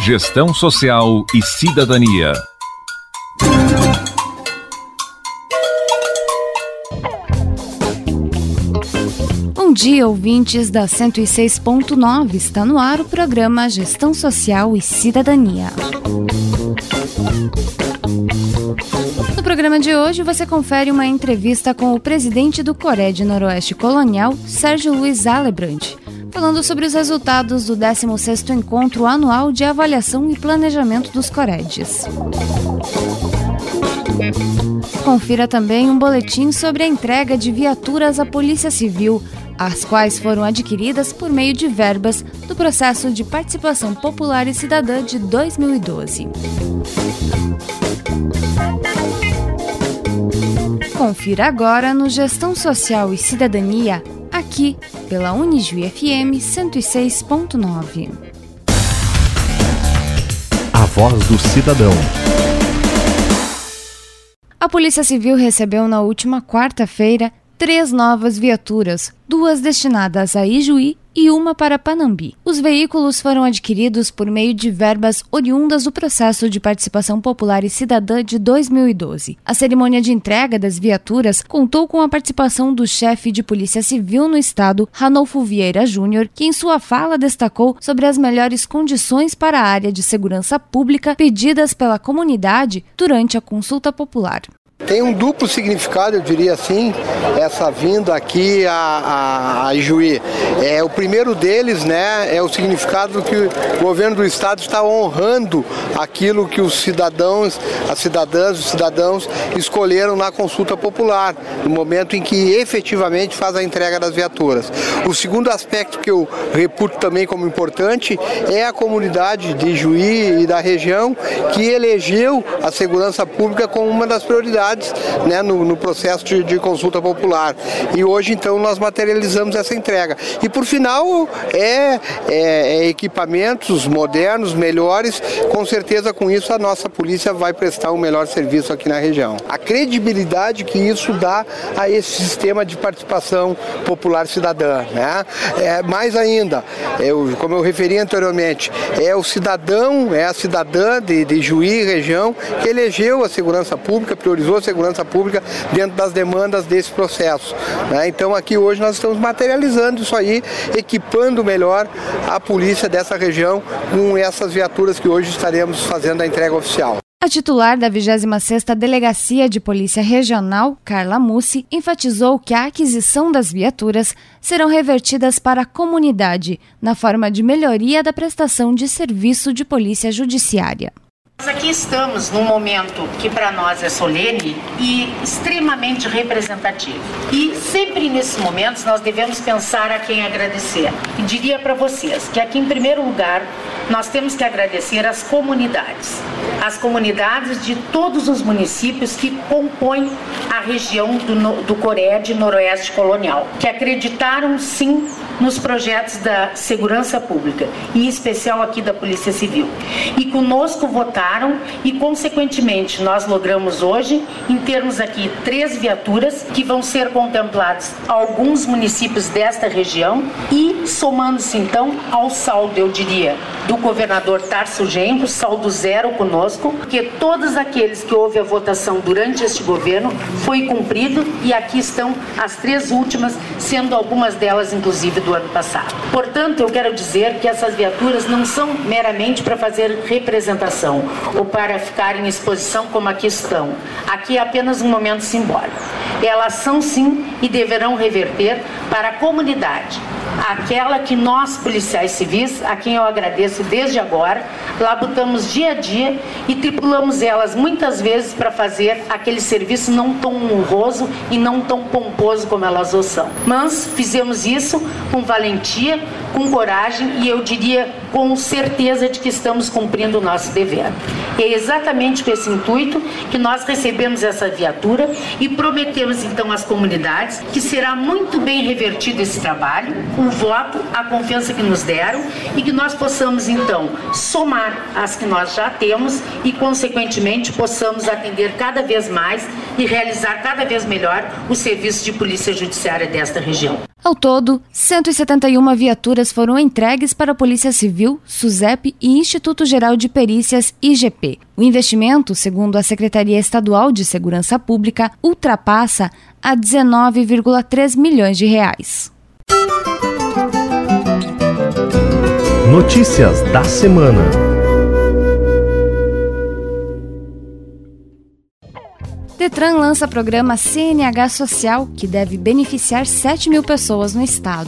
Gestão Social e Cidadania. Bom dia, ouvintes da 106.9. Está no ar o programa Gestão Social e Cidadania. No programa de hoje, você confere uma entrevista com o presidente do Cored Noroeste Colonial, Sérgio Luiz Alebrand, falando sobre os resultados do 16º Encontro Anual de Avaliação e Planejamento dos Coreds. Confira também um boletim sobre a entrega de viaturas à Polícia Civil, as quais foram adquiridas por meio de verbas do Processo de Participação Popular e Cidadã de 2012. Confira agora no Gestão Social e Cidadania, aqui pela Unijuí FM 106.9. A voz do cidadão. A Polícia Civil recebeu na última quarta-feira 3 novas viaturas, 2 destinadas a Ijuí e uma para Panambi. Os veículos foram adquiridos por meio de verbas oriundas do Processo de Participação Popular e Cidadã de 2012. A cerimônia de entrega das viaturas contou com a participação do chefe de Polícia Civil no estado, Ranolfo Vieira Júnior, que em sua fala destacou sobre as melhores condições para a área de segurança pública pedidas pela comunidade durante a consulta popular. Tem um duplo significado, eu diria assim, essa vinda aqui a Ijuí. O primeiro deles, né, é o significado que o governo do estado está honrando aquilo que os cidadãos, as cidadãs, os cidadãos escolheram na consulta popular, no momento em que efetivamente faz a entrega das viaturas. O segundo aspecto que eu reputo também como importante é a comunidade de Ijuí e da região que elegeu a segurança pública como uma das prioridades, né, no processo de consulta popular. E hoje, então, nós materializamos essa entrega. E, por final, equipamentos modernos, melhores. Com certeza, com isso, a nossa polícia vai prestar um melhor serviço aqui na região. A credibilidade que isso dá a esse sistema de participação popular cidadã, né? Mais ainda, como eu referi anteriormente, é o cidadão, é a cidadã de Ijuí, região, que elegeu a segurança pública, priorizou a segurança pública dentro das demandas desse processo, né? Então aqui hoje nós estamos materializando isso aí, equipando melhor a polícia dessa região com essas viaturas que hoje estaremos fazendo a entrega oficial. A titular da 26ª Delegacia de Polícia Regional, Carla Mussi, enfatizou que a aquisição das viaturas serão revertidas para a comunidade, na forma de melhoria da prestação de serviço de polícia judiciária. Nós aqui estamos num momento que para nós é solene e extremamente representativo. E sempre nesses momentos nós devemos pensar a quem agradecer. E diria para vocês que aqui em primeiro lugar nós temos que agradecer as comunidades de todos os municípios que compõem a região do Cored Noroeste Colonial, que acreditaram sim nos projetos da segurança pública, e em especial aqui da Polícia Civil. E conosco votaram e, consequentemente, nós logramos hoje, em termos aqui, 3 viaturas que vão ser contempladas a alguns municípios desta região e somando-se, então, ao saldo, eu diria, do governador Tarso Genro, saldo zero conosco, porque todos aqueles que houve a votação durante este governo foi cumprido e aqui estão as 3 últimas, sendo algumas delas, inclusive, do ano passado. Portanto, eu quero dizer que essas viaturas não são meramente para fazer representação ou para ficar em exposição como aqui estão. Aqui é apenas um momento simbólico. Elas são sim e deverão reverter para a comunidade, aquela que nós, policiais civis, a quem eu agradeço desde agora, labutamos dia a dia e tripulamos elas muitas vezes para fazer aquele serviço não tão honroso e não tão pomposo como elas o são. Mas fizemos isso com valentia, com coragem e eu diria com certeza de que estamos cumprindo o nosso dever. E é exatamente com esse intuito que nós recebemos essa viatura e prometemos então às comunidades que será muito bem revertido esse trabalho, o voto, a confiança que nos deram e que nós possamos então somar as que nós já temos e consequentemente possamos atender cada vez mais e realizar cada vez melhor o serviço de polícia judiciária desta região. Ao todo, 171 viaturas foram entregues para a Polícia Civil, SUSEP e Instituto Geral de Perícias, IGP. O investimento, segundo a Secretaria Estadual de Segurança Pública, ultrapassa a 19,3 milhões de reais. Notícias da semana. Detran lança programa CNH Social, que deve beneficiar 7 mil pessoas no estado.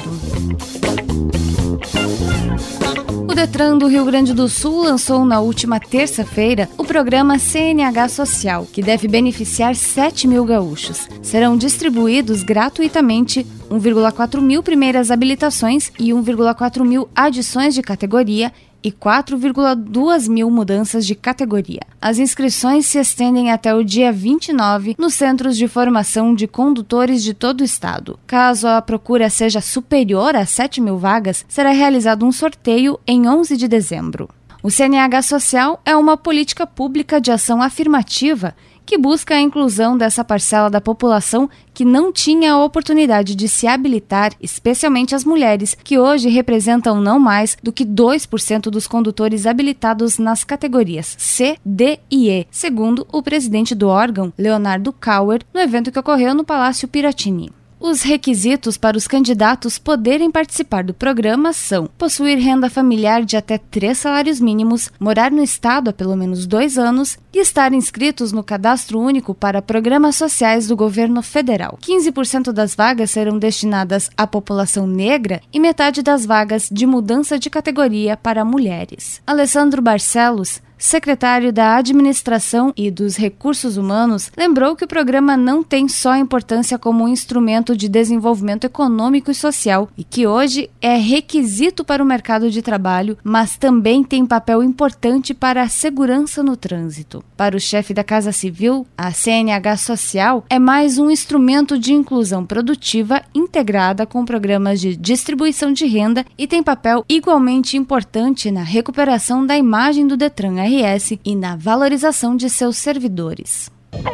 O Detran do Rio Grande do Sul lançou na última terça-feira o programa CNH Social, que deve beneficiar 7 mil gaúchos. Serão distribuídos gratuitamente 1,4 mil primeiras habilitações e 1,4 mil adições de categoria e 4,2 mil mudanças de categoria. As inscrições se estendem até o dia 29 nos centros de formação de condutores de todo o estado. Caso a procura seja superior a 7 mil vagas, será realizado um sorteio em 11 de dezembro. O CNH Social é uma política pública de ação afirmativa que busca a inclusão dessa parcela da população que não tinha a oportunidade de se habilitar, especialmente as mulheres, que hoje representam não mais do que 2% dos condutores habilitados nas categorias C, D e E, segundo o presidente do órgão, Leonardo Kauer, no evento que ocorreu no Palácio Piratini. Os requisitos para os candidatos poderem participar do programa são possuir renda familiar de até 3 salários mínimos, morar no estado há pelo menos 2 anos e estar inscritos no Cadastro Único para programas sociais do governo federal. 15% das vagas serão destinadas à população negra e metade das vagas de mudança de categoria para mulheres. Alessandro Barcelos, secretário da Administração e dos Recursos Humanos, lembrou que o programa não tem só importância como um instrumento de desenvolvimento econômico e social e que hoje é requisito para o mercado de trabalho, mas também tem papel importante para a segurança no trânsito. Para o chefe da Casa Civil, a CNH Social é mais um instrumento de inclusão produtiva integrada com programas de distribuição de renda e tem papel igualmente importante na recuperação da imagem do Detran RS e na valorização de seus servidores.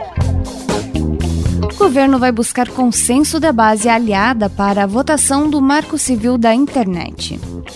O governo vai buscar consenso da base aliada para a votação do Marco Civil da Internet.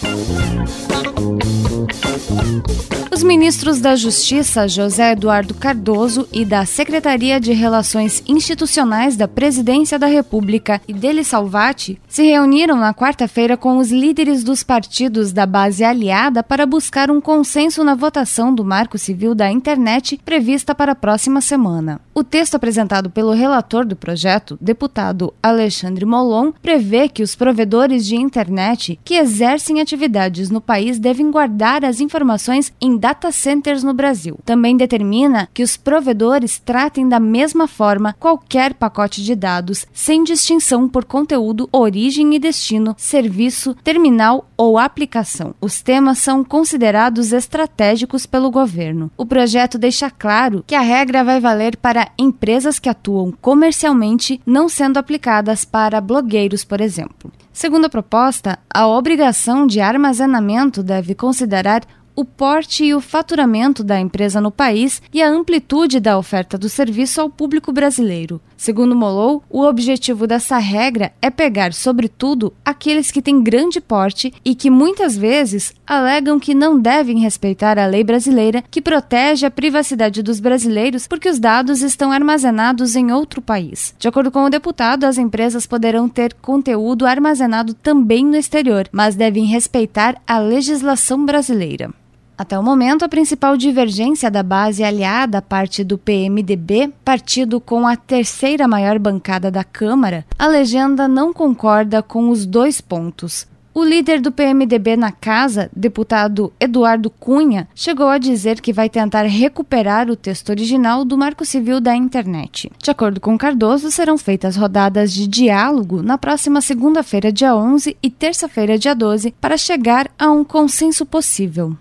Os ministros da Justiça, José Eduardo Cardoso, e da Secretaria de Relações Institucionais da Presidência da República, Ideli Salvati, se reuniram na quarta-feira com os líderes dos partidos da base aliada para buscar um consenso na votação do Marco Civil da Internet prevista para a próxima semana. O texto apresentado pelo relator do projeto, deputado Alexandre Molon, prevê que os provedores de internet que exercem atividades no país devem guardar as informações em data centers no Brasil. Também determina que os provedores tratem da mesma forma qualquer pacote de dados, sem distinção por conteúdo, origem e destino, serviço, terminal ou aplicação. Os temas são considerados estratégicos pelo governo. O projeto deixa claro que a regra vai valer para empresas que atuam comercialmente, não sendo aplicadas para blogueiros, por exemplo. Segundo a proposta, a obrigação de armazenamento deve considerar o porte e o faturamento da empresa no país e a amplitude da oferta do serviço ao público brasileiro. Segundo Molon, o objetivo dessa regra é pegar, sobretudo, aqueles que têm grande porte e que muitas vezes alegam que não devem respeitar a lei brasileira que protege a privacidade dos brasileiros porque os dados estão armazenados em outro país. De acordo com o deputado, as empresas poderão ter conteúdo armazenado também no exterior, mas devem respeitar a legislação brasileira. Até o momento, a principal divergência da base aliada parte do PMDB, partido com a terceira maior bancada da Câmara, a legenda não concorda com os 2 pontos. O líder do PMDB na casa, deputado Eduardo Cunha, chegou a dizer que vai tentar recuperar o texto original do Marco Civil da Internet. De acordo com Cardoso, serão feitas rodadas de diálogo na próxima segunda-feira, dia 11, e terça-feira, dia 12, para chegar a um consenso possível.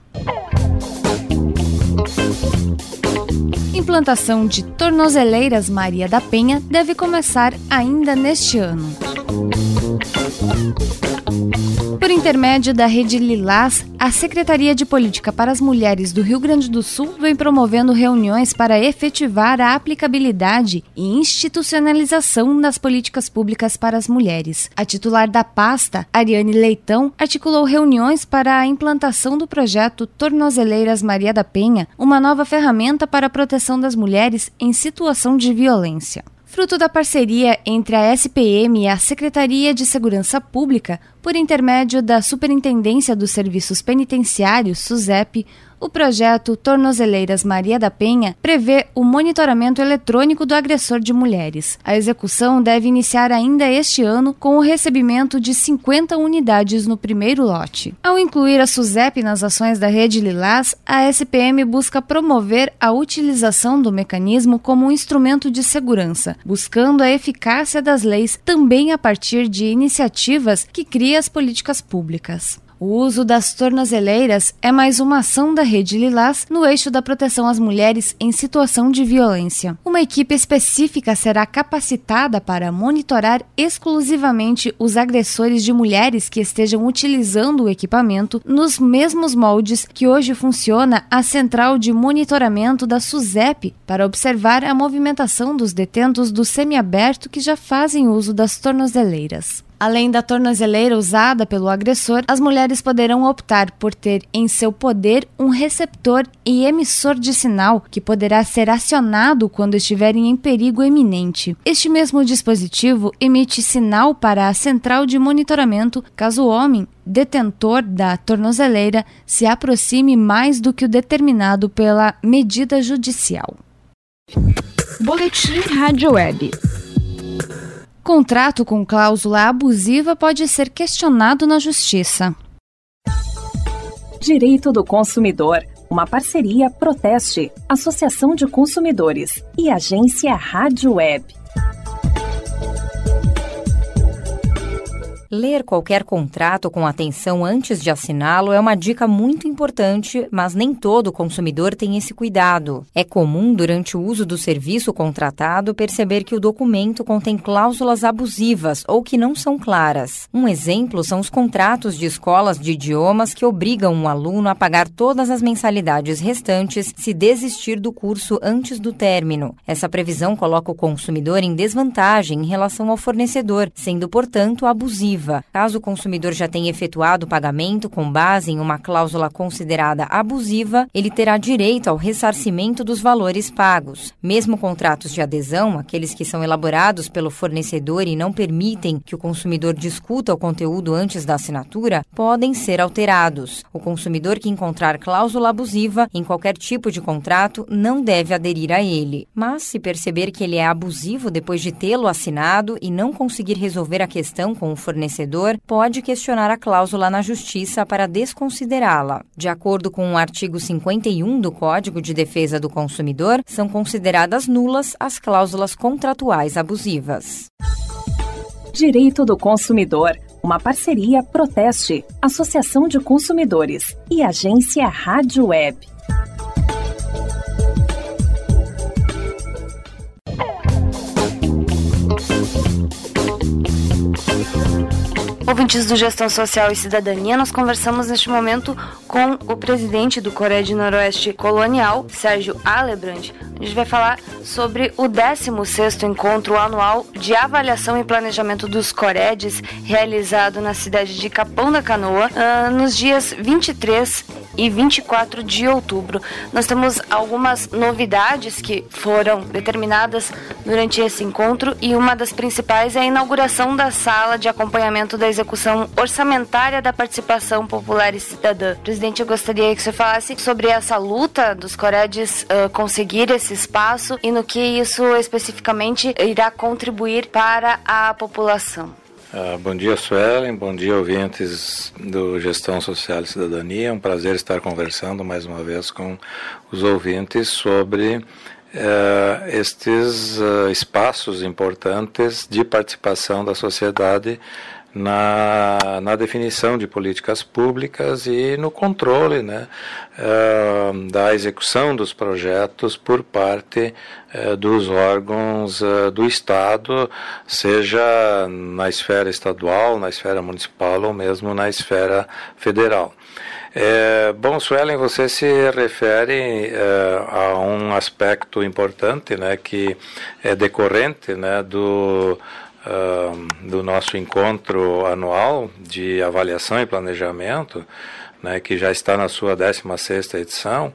Implantação de tornozeleiras Maria da Penha deve começar ainda neste ano. Por intermédio da Rede Lilás, a Secretaria de Política para as Mulheres do Rio Grande do Sul vem promovendo reuniões para efetivar a aplicabilidade e institucionalização das políticas públicas para as mulheres. A titular da pasta, Ariane Leitão, articulou reuniões para a implantação do projeto Tornozeleiras Maria da Penha, uma nova ferramenta para a proteção das mulheres em situação de violência. Fruto da parceria entre a SPM e a Secretaria de Segurança Pública, por intermédio da Superintendência dos Serviços Penitenciários, SUSEP, o projeto Tornozeleiras Maria da Penha prevê o monitoramento eletrônico do agressor de mulheres. A execução deve iniciar ainda este ano com o recebimento de 50 unidades no primeiro lote. Ao incluir a SUSEP nas ações da Rede Lilás, a SPM busca promover a utilização do mecanismo como um instrumento de segurança, buscando a eficácia das leis também a partir de iniciativas que criem as políticas públicas. O uso das tornozeleiras é mais uma ação da Rede Lilás no eixo da proteção às mulheres em situação de violência. Uma equipe específica será capacitada para monitorar exclusivamente os agressores de mulheres que estejam utilizando o equipamento nos mesmos moldes que hoje funciona a central de monitoramento da SUSEP para observar a movimentação dos detentos do semiaberto que já fazem uso das tornozeleiras. Além da tornozeleira usada pelo agressor, as mulheres poderão optar por ter em seu poder um receptor e emissor de sinal que poderá ser acionado quando estiverem em perigo iminente. Este mesmo dispositivo emite sinal para a central de monitoramento caso o homem, detentor da tornozeleira, se aproxime mais do que o determinado pela medida judicial. Boletim Rádio Web. Contrato com cláusula abusiva pode ser questionado na Justiça. Direito do Consumidor, uma parceria Proteste, Associação de Consumidores e Agência Rádio Web. Ler qualquer contrato com atenção antes de assiná-lo é uma dica muito importante, mas nem todo consumidor tem esse cuidado. É comum, durante o uso do serviço contratado, perceber que o documento contém cláusulas abusivas ou que não são claras. Um exemplo são os contratos de escolas de idiomas que obrigam um aluno a pagar todas as mensalidades restantes se desistir do curso antes do término. Essa previsão coloca o consumidor em desvantagem em relação ao fornecedor, sendo, portanto, abusiva. Caso o consumidor já tenha efetuado o pagamento com base em uma cláusula considerada abusiva, ele terá direito ao ressarcimento dos valores pagos. Mesmo contratos de adesão, aqueles que são elaborados pelo fornecedor e não permitem que o consumidor discuta o conteúdo antes da assinatura, podem ser alterados. O consumidor que encontrar cláusula abusiva em qualquer tipo de contrato não deve aderir a ele. Mas, se perceber que ele é abusivo depois de tê-lo assinado e não conseguir resolver a questão com o fornecedor, pode questionar a cláusula na Justiça para desconsiderá-la. De acordo com o artigo 51 do Código de Defesa do Consumidor, são consideradas nulas as cláusulas contratuais abusivas. Direito do Consumidor, uma parceria Proteste, Associação de Consumidores e Agência Rádio Web. Ouvintes do Gestão Social e Cidadania, nós conversamos neste momento com o presidente do CORED Noroeste Colonial, Sérgio Alebrand. A gente vai falar sobre o 16º Encontro Anual de Avaliação e Planejamento dos COREDs, realizado na cidade de Capão da Canoa, nos dias 23 e 24 de outubro. Nós temos algumas novidades que foram determinadas durante esse encontro e uma das principais é a inauguração da sala de acompanhamento da execução orçamentária da participação popular e cidadã. Presidente, eu gostaria que você falasse sobre essa luta dos COREDs conseguir esse espaço e no que isso especificamente irá contribuir para a população. Bom dia, Suelen. Bom dia, ouvintes do Gestão Social e Cidadania. É um prazer estar conversando mais uma vez com os ouvintes sobre estes espaços importantes de participação da sociedade na definição de políticas públicas e no controle, né, da execução dos projetos por parte dos órgãos do Estado, seja na esfera estadual, na esfera municipal ou mesmo na esfera federal. Bom, Suelen, você se refere a um aspecto importante, né, que é decorrente, né, do nosso encontro anual de avaliação e planejamento, né, que já está na sua 16ª edição,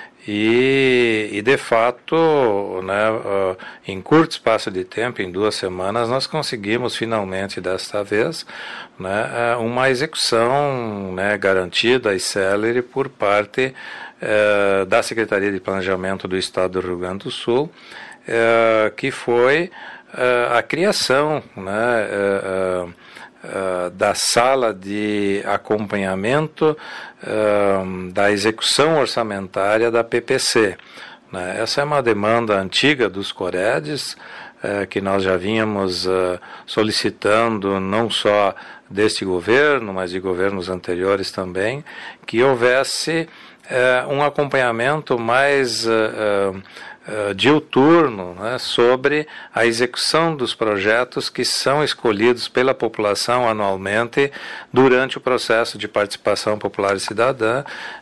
e de fato, né, em curto espaço de tempo, em 2 semanas, nós conseguimos finalmente, desta vez, né, uma execução, né, garantida e célere por parte da Secretaria de Planejamento do Estado do Rio Grande do Sul, que foi a criação, né, da sala de acompanhamento da execução orçamentária da PPC. Né? Essa é uma demanda antiga dos Coredes, que nós já vínhamos solicitando, não só deste governo, mas de governos anteriores também, que houvesse um acompanhamento mais diuturno, né, sobre a execução dos projetos que são escolhidos pela população anualmente durante o processo de participação popular e cidadã,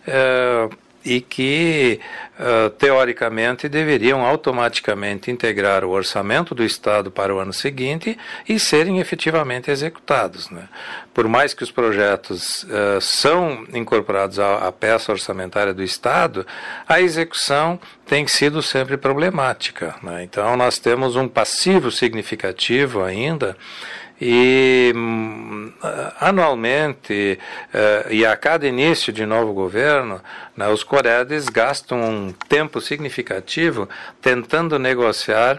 e que, teoricamente, deveriam automaticamente integrar o orçamento do Estado para o ano seguinte e serem efetivamente executados. Né? Por mais que os projetos são incorporados à peça orçamentária do Estado, a execução tem sido sempre problemática. Né? Então, nós temos um passivo significativo ainda, e anualmente e a cada início de novo governo, né, os Coredes gastam um tempo significativo tentando negociar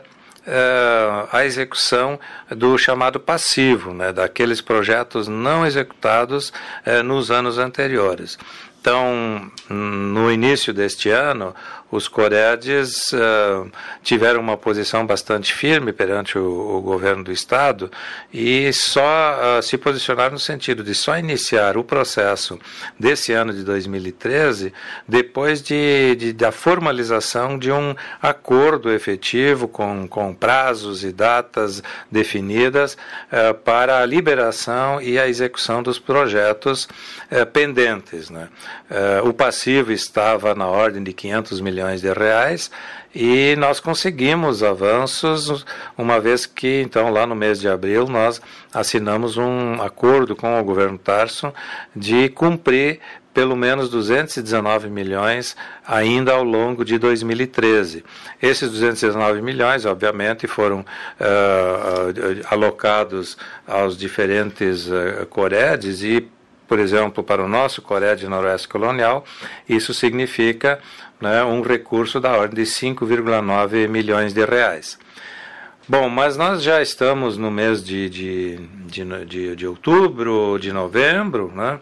a execução do chamado passivo, né, daqueles projetos não executados nos anos anteriores. Então, no início deste ano, os Coredes tiveram uma posição bastante firme perante o governo do Estado e só se posicionaram no sentido de só iniciar o processo desse ano de 2013 depois da formalização de um acordo efetivo com prazos e datas definidas para a liberação e a execução dos projetos pendentes, né? O passivo estava na ordem de 500 milhões de reais e nós conseguimos avanços, uma vez que, então, lá no mês de abril, nós assinamos um acordo com o governo Tarso de cumprir pelo menos 219 milhões ainda ao longo de 2013. Esses 219 milhões, obviamente, foram alocados aos diferentes Coredes e, por exemplo, para o nosso Cored Noroeste Colonial, isso significa, né, um recurso da ordem de 5,9 milhões de reais. Bom, mas nós já estamos no mês de outubro, de novembro, né,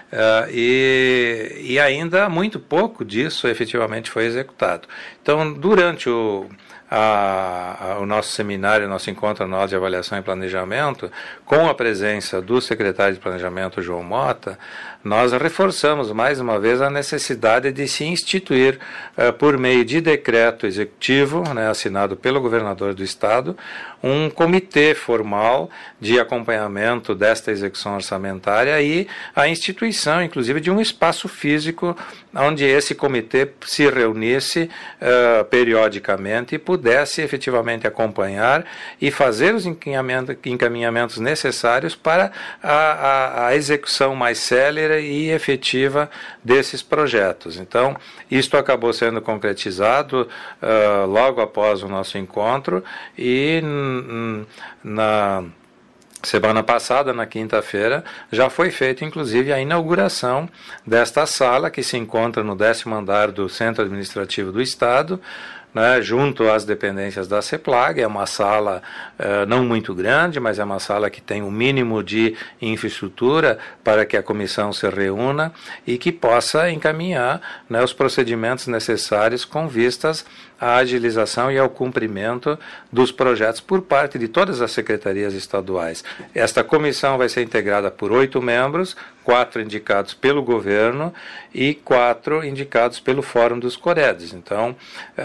e ainda muito pouco disso efetivamente foi executado. Então, durante o nosso seminário, nosso encontro anual de avaliação e planejamento, com a presença do secretário de Planejamento, João Mota, nós reforçamos mais uma vez a necessidade de se instituir, por meio de decreto executivo, né, assinado pelo governador do Estado, um comitê formal de acompanhamento desta execução orçamentária e a instituição, inclusive, de um espaço físico onde esse comitê se reunisse periodicamente e pudesse efetivamente acompanhar e fazer os encaminhamentos necessários para a execução mais célere e efetiva desses projetos. Então, isto acabou sendo concretizado logo após o nosso encontro e na semana passada, na quinta-feira, já foi feita, inclusive, a inauguração desta sala, que se encontra no 10º andar do Centro Administrativo do Estado, né, junto às dependências da CEPLAG. É uma sala não muito grande, mas é uma sala que tem o mínimo de infraestrutura para que a comissão se reúna e que possa encaminhar, né, os procedimentos necessários com vistas à agilização e ao cumprimento dos projetos por parte de todas as secretarias estaduais. Esta comissão vai ser integrada por 8 membros, 4 indicados pelo governo e 4 indicados pelo Fórum dos Coredes. Então,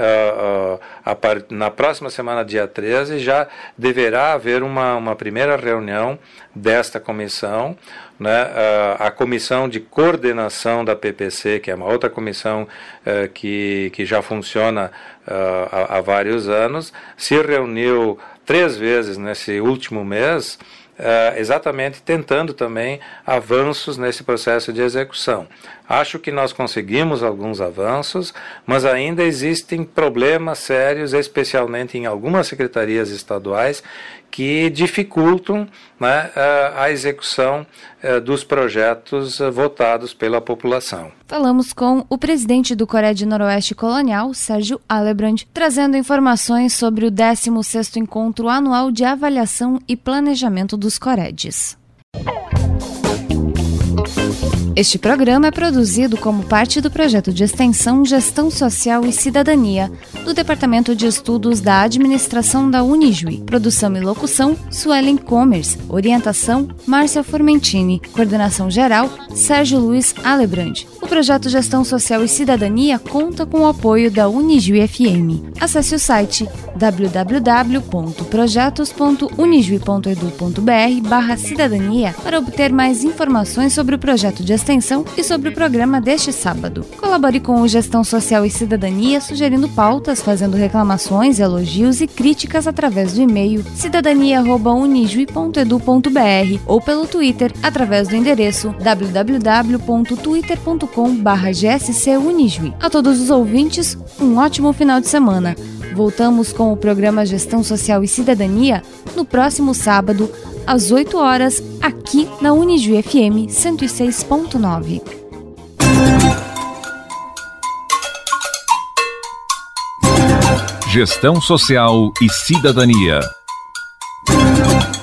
na próxima semana, dia 13, já deverá haver uma primeira reunião desta comissão, né? A comissão de coordenação da PPC, que é uma outra comissão que já funciona há vários anos, se reuniu 3 vezes nesse último mês, exatamente tentando também avanços nesse processo de execução. Acho que nós conseguimos alguns avanços, mas ainda existem problemas sérios, especialmente em algumas secretarias estaduais, que dificultam, né, a execução dos projetos votados pela população. Falamos com o presidente do CORED Noroeste Colonial, Sérgio Alebrand, trazendo informações sobre o 16º Encontro Anual de Avaliação e Planejamento dos COREDs. Este programa é produzido como parte do projeto de extensão Gestão Social e Cidadania, do Departamento de Estudos da Administração da Unijuí. Produção e locução, Suelen Commerce. Orientação, Márcia Formentini. Coordenação geral, Sérgio Luiz Alebrand. O projeto Gestão Social e Cidadania conta com o apoio da Unijuí FM. Acesse o site www.projetos.unijuí.edu.br/cidadania para obter mais informações sobre o projeto de extensão e sobre o programa deste sábado. Colabore com o Gestão Social e Cidadania sugerindo pautas, fazendo reclamações, elogios e críticas através do e-mail cidadania@unijuí.edu.br ou pelo Twitter através do endereço www.twitter.com/gscunijuí. A todos os ouvintes, um ótimo final de semana. Voltamos com o programa Gestão Social e Cidadania no próximo sábado, às 8 horas, aqui na Unijuí FM 106.9. Gestão Social e Cidadania.